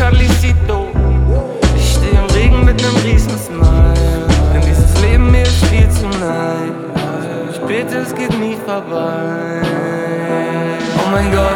Charlicito. Ich steh im Regen mit nem riesen Smile, denn dieses Leben mir ist viel zu nice. Ich bete, es geht nie vorbei. Oh mein Gott,